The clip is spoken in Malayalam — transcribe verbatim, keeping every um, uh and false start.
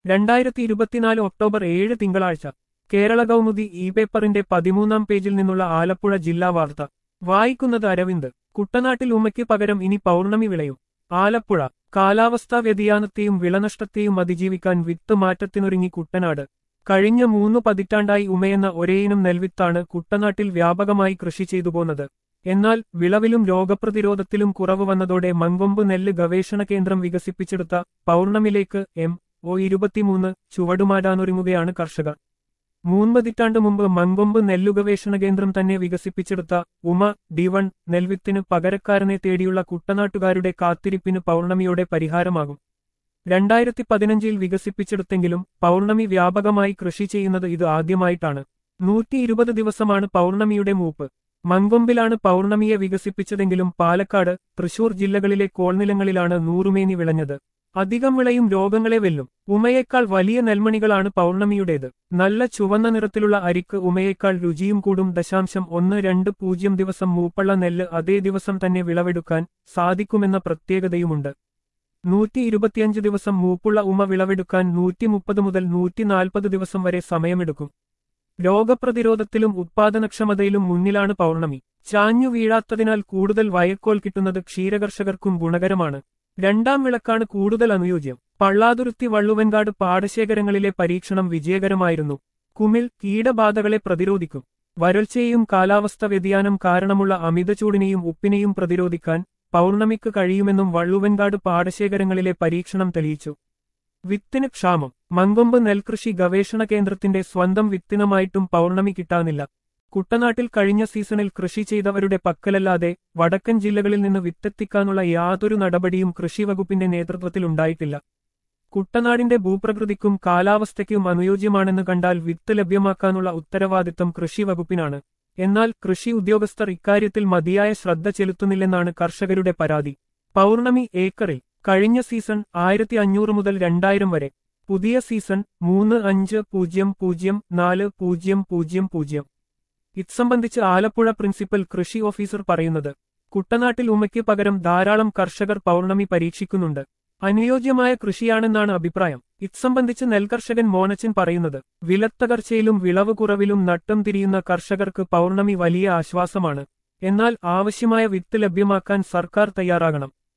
രണ്ടായിരത്തി ഇരുപത്തിനാല് ഒക്ടോബർ ഏഴ് തിങ്കളാഴ്ച കേരള കൗമുദി ഇ പേപ്പറിന്റെ പതിമൂന്നാം പേജിൽ നിന്നുള്ള ആലപ്പുഴ ജില്ലാ വാർത്ത വായിക്കുന്നത് അരവിന്ദ്. കുട്ടനാട്ടിൽ ഉമയ്ക്ക് പകരം ഇനി പൗർണമി വിളയും. ആലപ്പുഴ കാലാവസ്ഥാ വ്യതിയാനത്തെയും വിളനഷ്ടത്തെയും അതിജീവിക്കാൻ വിത്ത് മാറ്റത്തിനൊരുങ്ങി കുട്ടനാട്. കഴിഞ്ഞ മൂന്നു പതിറ്റാണ്ടായി ഉമയെന്ന ഒരേയിനം നെൽവിത്താണ് കുട്ടനാട്ടിൽ വ്യാപകമായി കൃഷി ചെയ്തുപോന്നത്. എന്നാൽ വിളവിലും രോഗപ്രതിരോധത്തിലും കുറവ് വന്നതോടെ മങ്കൊമ്പ് നെല്ല് ഗവേഷണ കേന്ദ്രം വികസിപ്പിച്ചെടുത്ത പൗർണമിലേക്ക് എം ഒ ഇരുപത്തിമൂന്ന് ചുവടുമാറ്റാനൊരുങ്ങുകയാണ് കർഷകർ. മൂന്ന് മുമ്പ് മങ്കൊമ്പ് നെല്ലു ഗവേഷണ കേന്ദ്രം തന്നെ വികസിപ്പിച്ചെടുത്ത ഉമ ഡി വൺ നെൽവിത്തിന് പകരക്കാരനെ തേടിയുള്ള കുട്ടനാട്ടുകാരുടെ കാത്തിരിപ്പിന് പൗർണമിയോടെ പരിഹാരമാകും. രണ്ടായിരത്തി പതിനഞ്ചിൽ വികസിപ്പിച്ചെടുത്തെങ്കിലും പൗർണമി വ്യാപകമായി കൃഷി ചെയ്യുന്നത് ഇത് ആദ്യമായിട്ടാണ്. നൂറ്റി ഇരുപത് ദിവസമാണ് പൗർണമിയുടെ മൂപ്പ്. മങ്കൊമ്പിലാണ് പൗർണമിയെ വികസിപ്പിച്ചതെങ്കിലും പാലക്കാട്, തൃശൂർ ജില്ലകളിലെ കോൾനിലങ്ങളിലാണ് നൂറുമേനി വിളഞ്ഞത്. അധികം വിളയും രോഗങ്ങളെ വെല്ലും. ഉമയേക്കാൾ വലിയ നെൽമണികളാണ് പൗർണമിയുടേത്. നല്ല ചുവന്ന നിറത്തിലുള്ള അരിക്ക് ഉമയേക്കാൾ രുചിയും കൂടും. ദശാംശം ഒന്ന് രണ്ട് പൂജ്യം ദിവസം മൂപ്പുള്ള നെല്ല് അതേ ദിവസം തന്നെ വിളവെടുക്കാൻ സാധിക്കുമെന്ന പ്രത്യേകതയുമുണ്ട്. നൂറ്റി ഇരുപത്തിയഞ്ച് ദിവസം മൂപ്പുള്ള ഉമ വിളവെടുക്കാൻ നൂറ്റി മുപ്പത് മുതൽ നൂറ്റി നാൽപ്പത് ദിവസം വരെ സമയമെടുക്കും. രോഗപ്രതിരോധത്തിലും ഉത്പാദനക്ഷമതയിലും മുന്നിലാണ് പൗർണമി. ചാഞ്ഞു വീഴാത്തതിനാൽ കൂടുതൽ വയക്കോൽ കിട്ടുന്നത് ക്ഷീരകർഷകർക്കും ഗുണകരമാണ്. രണ്ടാം വിളക്കാണ് കൂടുതൽ അനുയോജ്യം. പള്ളാതുരുത്തി വള്ളുവൻകാട് പാടശേഖരങ്ങളിലെ പരീക്ഷണം വിജയകരമായിരുന്നു. കുമിൾ കീടബാധകളെ പ്രതിരോധിക്കും. വരൾച്ചയെയും കാലാവസ്ഥ വ്യതിയാനം കാരണമുള്ള അമിതചൂടിനെയും ഉപ്പിനെയും പ്രതിരോധിക്കാൻ പൗർണമിക്ക് കഴിയുമെന്നും വള്ളുവൻകാട് പാടശേഖരങ്ങളിലെ പരീക്ഷണം തെളിയിച്ചു. വിത്തിന് ക്ഷാമം. മങ്കൊമ്പ് നെൽകൃഷി ഗവേഷണ കേന്ദ്രത്തിന്റെ സ്വന്തം വിത്തിനമായിട്ടും പൗർണമി കിട്ടാനില്ല. കുട്ടനാട്ടിൽ കഴിഞ്ഞ സീസണിൽ കൃഷി ചെയ്തവരുടെ പക്കലല്ലാതെ വടക്കൻ ജില്ലകളിൽ നിന്ന് വിത്തെത്തിക്കാനുള്ള യാതൊരു നടപടിയും കൃഷിവകുപ്പിന്റെ നേതൃത്വത്തിലുണ്ടായിട്ടില്ല. കുട്ടനാടിന്റെ ഭൂപ്രകൃതിക്കും കാലാവസ്ഥയ്ക്കും അനുയോജ്യമാണെന്ന് കണ്ടാൽ വിത്ത് ലഭ്യമാക്കാനുള്ള ഉത്തരവാദിത്തം കൃഷിവകുപ്പിനാണ്. എന്നാൽ കൃഷി ഉദ്യോഗസ്ഥർ ഇക്കാര്യത്തിൽ മതിയായ ശ്രദ്ധ ചെലുത്തുന്നില്ലെന്നാണ് കർഷകരുടെ പരാതി. പൗർണമി ഏക്കറിൽ കഴിഞ്ഞ സീസൺ ആയിരത്തി അഞ്ഞൂറ് മുതൽ രണ്ടായിരം വരെ. പുതിയ സീസൺ മൂന്ന് അഞ്ച് പൂജ്യം പൂജ്യം നാല് പൂജ്യം പൂജ്യം പൂജ്യം. ഇത് സംബന്ധിച്ച് ആലപ്പുഴ പ്രിൻസിപ്പൽ കൃഷി ഓഫീസർ പറയുന്നത്, കുട്ടനാട്ടിൽ ഉമയ്ക്ക് പകരം ധാരാളം കർഷകർ പൗർണമി പരീക്ഷിക്കുന്നുണ്ട്. അനുയോജ്യമായ കൃഷിയാണെന്നാണ് അഭിപ്രായം. ഇത് സംബന്ധിച്ച് നെൽകർഷകൻ മോനച്ചൻ പറയുന്നത്, വിലത്തകർച്ചയിലും വിളവ് കുറവിലും നട്ടം തിരിയുന്ന കർഷകർക്ക് പൗർണമി വലിയ ആശ്വാസമാണ്. എന്നാൽ ആവശ്യമായ വിത്ത് ലഭ്യമാക്കാൻ സർക്കാർ തയ്യാറാകണം.